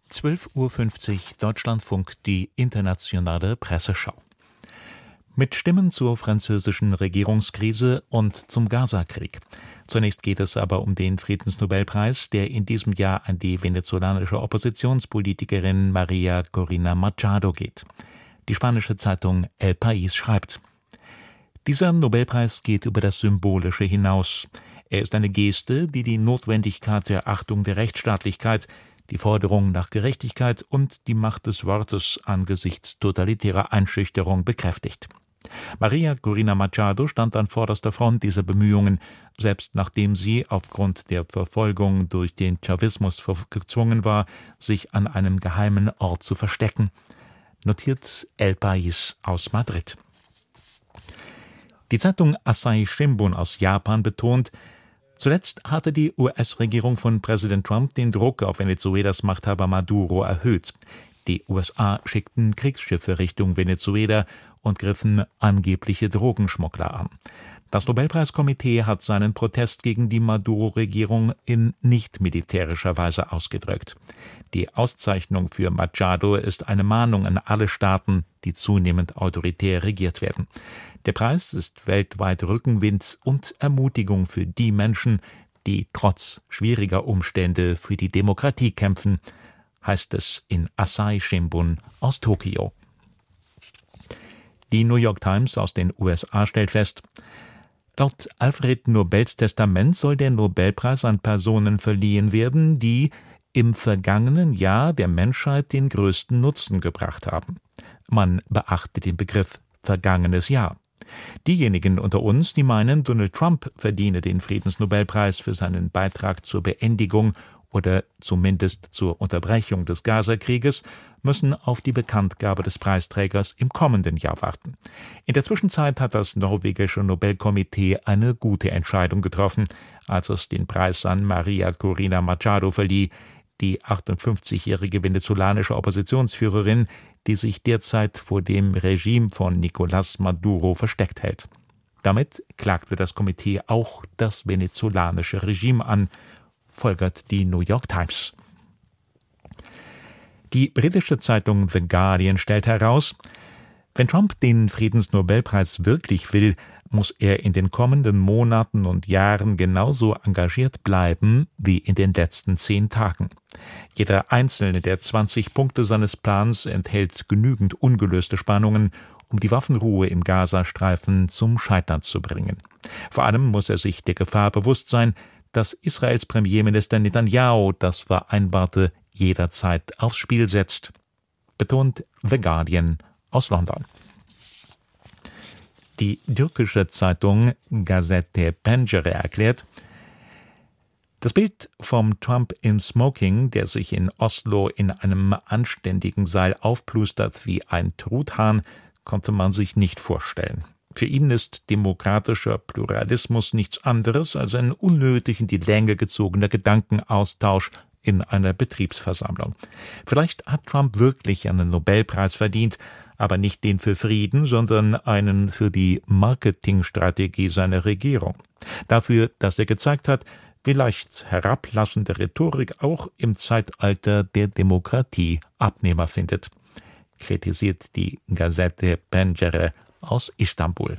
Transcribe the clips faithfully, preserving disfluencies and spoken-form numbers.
zwölf Uhr fünfzig Deutschlandfunk, die internationale Presseschau. Mit Stimmen zur französischen Regierungskrise und zum Gaza-Krieg. Zunächst geht es aber um den Friedensnobelpreis, der in diesem Jahr an die venezolanische Oppositionspolitikerin María Corina Machado geht. Die spanische Zeitung El País schreibt: Dieser Nobelpreis geht über das Symbolische hinaus. Er ist eine Geste, die die Notwendigkeit der Achtung der Rechtsstaatlichkeit, die Forderung nach Gerechtigkeit und die Macht des Wortes angesichts totalitärer Einschüchterung bekräftigt. María Corina Machado stand an vorderster Front dieser Bemühungen, selbst nachdem sie aufgrund der Verfolgung durch den Chavismus gezwungen war, sich an einem geheimen Ort zu verstecken. Notiert El País aus Madrid. Die Zeitung Asahi Shimbun aus Japan betont: Zuletzt hatte die U S-Regierung von Präsident Trump den Druck auf Venezuelas Machthaber Maduro erhöht. Die U S A schickten Kriegsschiffe Richtung Venezuela und griffen angebliche Drogenschmuggler an. Das Nobelpreiskomitee hat seinen Protest gegen die Maduro-Regierung in nicht militärischer Weise ausgedrückt. Die Auszeichnung für Machado ist eine Mahnung an alle Staaten, die zunehmend autoritär regiert werden. Der Preis ist weltweit Rückenwind und Ermutigung für die Menschen, die trotz schwieriger Umstände für die Demokratie kämpfen, heißt es in Asahi Shimbun aus Tokio. Die New York Times aus den U S A stellt fest: Laut Alfred Nobels Testament soll der Nobelpreis an Personen verliehen werden, die im vergangenen Jahr der Menschheit den größten Nutzen gebracht haben. Man beachte den Begriff vergangenes Jahr. Diejenigen unter uns, die meinen, Donald Trump verdiene den Friedensnobelpreis für seinen Beitrag zur Beendigung oder zumindest zur Unterbrechung des Gaza-Krieges, müssen auf die Bekanntgabe des Preisträgers im kommenden Jahr warten. In der Zwischenzeit hat das norwegische Nobelkomitee eine gute Entscheidung getroffen, als es den Preis an María Corina Machado verlieh, die achtundfünfzigjährige venezolanische Oppositionsführerin, die sich derzeit vor dem Regime von Nicolás Maduro versteckt hält. Damit klagte das Komitee auch das venezolanische Regime an, folgert die New York Times. Die britische Zeitung The Guardian stellt heraus: Wenn Trump den Friedensnobelpreis wirklich will, muss er in den kommenden Monaten und Jahren genauso engagiert bleiben wie in den letzten zehn Tagen. Jeder einzelne der zwanzig Punkte seines Plans enthält genügend ungelöste Spannungen, um die Waffenruhe im Gazastreifen zum Scheitern zu bringen. Vor allem muss er sich der Gefahr bewusst sein, dass Israels Premierminister Netanyahu das Vereinbarte jederzeit aufs Spiel setzt, betont The Guardian aus London. Die türkische Zeitung Gazete Pencere erklärt: Das Bild vom Trump in Smoking, der sich in Oslo in einem anständigen Saal aufplustert wie ein Truthahn, konnte man sich nicht vorstellen. Für ihn ist demokratischer Pluralismus nichts anderes als ein unnötig in die Länge gezogener Gedankenaustausch in einer Betriebsversammlung. Vielleicht hat Trump wirklich einen Nobelpreis verdient, aber nicht den für Frieden, sondern einen für die Marketingstrategie seiner Regierung. Dafür, dass er gezeigt hat, wie leicht herablassende Rhetorik auch im Zeitalter der Demokratie Abnehmer findet, kritisiert die Gazete Pencere aus Istanbul.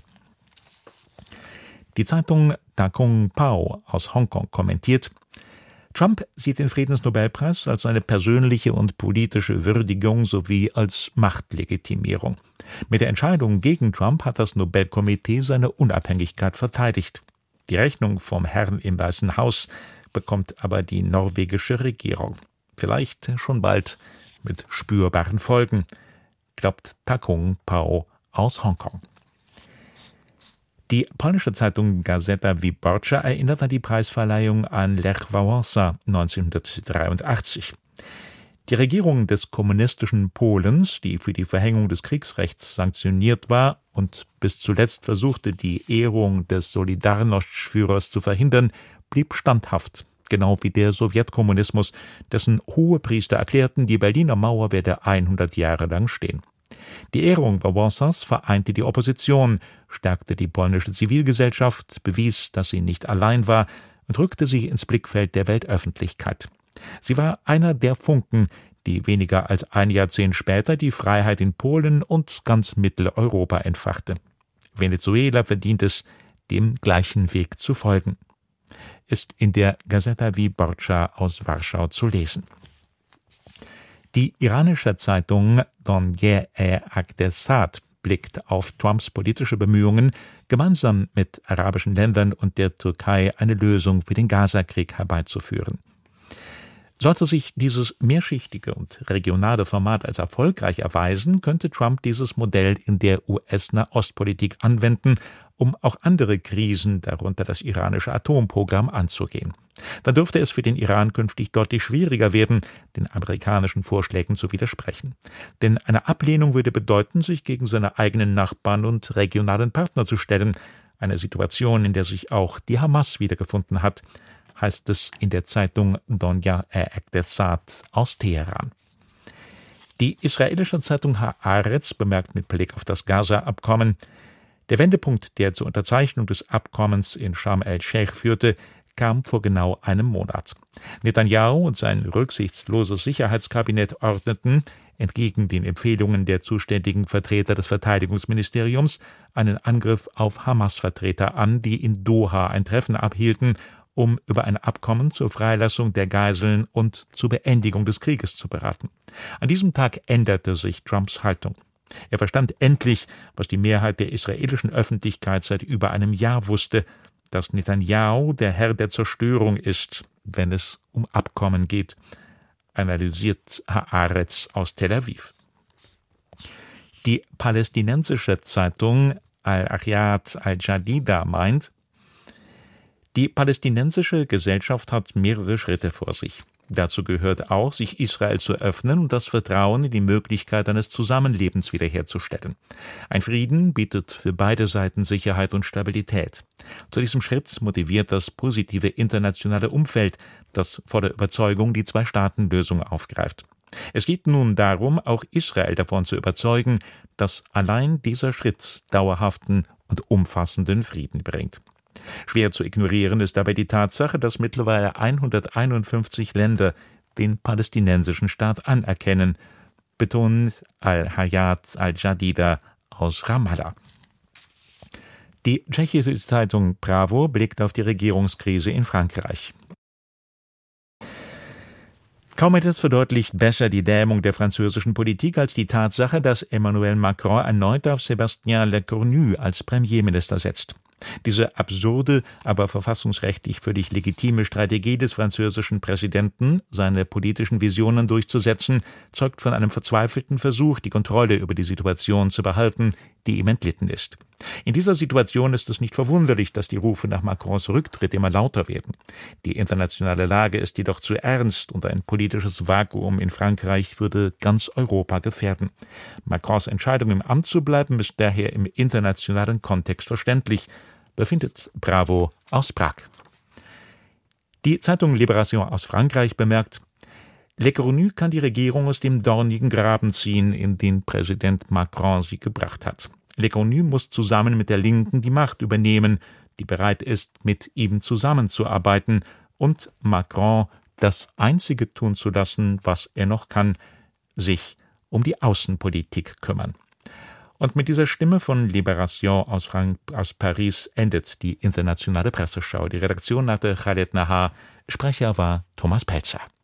Die Zeitung Takung Pao aus Hongkong kommentiert: Trump sieht den Friedensnobelpreis als eine persönliche und politische Würdigung sowie als Machtlegitimierung. Mit der Entscheidung gegen Trump hat das Nobelkomitee seine Unabhängigkeit verteidigt. Die Rechnung vom Herrn im Weißen Haus bekommt aber die norwegische Regierung. Vielleicht schon bald mit spürbaren Folgen, glaubt Takung Pao aus Hongkong. Die polnische Zeitung Gazeta Wyborcza erinnert an die Preisverleihung an Lech Wałęsa neunzehnhundertdreiundachtzig. Die Regierung des kommunistischen Polens, die für die Verhängung des Kriegsrechts sanktioniert war und bis zuletzt versuchte, die Ehrung des Solidarność-Führers zu verhindern, blieb standhaft, genau wie der Sowjetkommunismus, dessen Hohepriester erklärten, die Berliner Mauer werde hundert Jahre lang stehen. Die Ehrung Wałęsas vereinte die Opposition, stärkte die polnische Zivilgesellschaft, bewies, dass sie nicht allein war und rückte sie ins Blickfeld der Weltöffentlichkeit. Sie war einer der Funken, die weniger als ein Jahrzehnt später die Freiheit in Polen und ganz Mitteleuropa entfachte. Venezuela verdient es, dem gleichen Weg zu folgen. Ist in der Gazeta Wyborcza aus Warschau zu lesen. Die iranische Zeitung Donie-e Akdesat blickt auf Trumps politische Bemühungen, gemeinsam mit arabischen Ländern und der Türkei eine Lösung für den Gazakrieg herbeizuführen. Sollte sich dieses mehrschichtige und regionale Format als erfolgreich erweisen, könnte Trump dieses Modell in der U S-Nahostpolitik anwenden, um auch andere Krisen, darunter das iranische Atomprogramm, anzugehen. Dann dürfte es für den Iran künftig deutlich schwieriger werden, den amerikanischen Vorschlägen zu widersprechen. Denn eine Ablehnung würde bedeuten, sich gegen seine eigenen Nachbarn und regionalen Partner zu stellen, eine Situation, in der sich auch die Hamas wiedergefunden hat, heißt es in der Zeitung Donie-e Akdesat aus Teheran. Die israelische Zeitung Haaretz bemerkt mit Blick auf das Gaza-Abkommen: Der Wendepunkt, der zur Unterzeichnung des Abkommens in Sharm el-Sheikh führte, kam vor genau einem Monat. Netanyahu und sein rücksichtsloses Sicherheitskabinett ordneten, entgegen den Empfehlungen der zuständigen Vertreter des Verteidigungsministeriums, einen Angriff auf Hamas-Vertreter an, die in Doha ein Treffen abhielten, um über ein Abkommen zur Freilassung der Geiseln und zur Beendigung des Krieges zu beraten. An diesem Tag änderte sich Trumps Haltung. Er verstand endlich, was die Mehrheit der israelischen Öffentlichkeit seit über einem Jahr wusste, dass Netanyahu der Herr der Zerstörung ist, wenn es um Abkommen geht, analysiert Haaretz aus Tel Aviv. Die palästinensische Zeitung Al-Ahiyat al-Jadida meint, die palästinensische Gesellschaft hat mehrere Schritte vor sich. Dazu gehört auch, sich Israel zu öffnen und das Vertrauen in die Möglichkeit eines Zusammenlebens wiederherzustellen. Ein Frieden bietet für beide Seiten Sicherheit und Stabilität. Zu diesem Schritt motiviert das positive internationale Umfeld, das vor der Überzeugung die Zwei-Staaten-Lösung aufgreift. Es geht nun darum, auch Israel davon zu überzeugen, dass allein dieser Schritt dauerhaften und umfassenden Frieden bringt. Schwer zu ignorieren ist dabei die Tatsache, dass mittlerweile hunderteinundfünfzig Länder den palästinensischen Staat anerkennen, betont Al-Ahiyat al-Jadida aus Ramallah. Die tschechische Zeitung Bravo blickt auf die Regierungskrise in Frankreich. Kaum etwas verdeutlicht besser die Lähmung der französischen Politik als die Tatsache, dass Emmanuel Macron erneut auf Sébastien Lecornu als Premierminister setzt. Diese absurde, aber verfassungsrechtlich völlig legitime Strategie des französischen Präsidenten, seine politischen Visionen durchzusetzen, zeugt von einem verzweifelten Versuch, die Kontrolle über die Situation zu behalten, die ihm entlitten ist. In dieser Situation ist es nicht verwunderlich, dass die Rufe nach Macrons Rücktritt immer lauter werden. Die internationale Lage ist jedoch zu ernst und ein politisches Vakuum in Frankreich würde ganz Europa gefährden. Macrons Entscheidung, im Amt zu bleiben, ist daher im internationalen Kontext verständlich, befindet Bravo aus Prag. Die Zeitung Libération aus Frankreich bemerkt: Lecornu kann die Regierung aus dem dornigen Graben ziehen, in den Präsident Macron sie gebracht hat. Lecornu muss zusammen mit der Linken die Macht übernehmen, die bereit ist, mit ihm zusammenzuarbeiten und Macron das Einzige tun zu lassen, was er noch kann, sich um die Außenpolitik kümmern. Und mit dieser Stimme von Libération aus, Frank- aus Paris endet die internationale Presseschau. Die Redaktion hatte Khaled Nahar, Sprecher war Thomas Pelzer.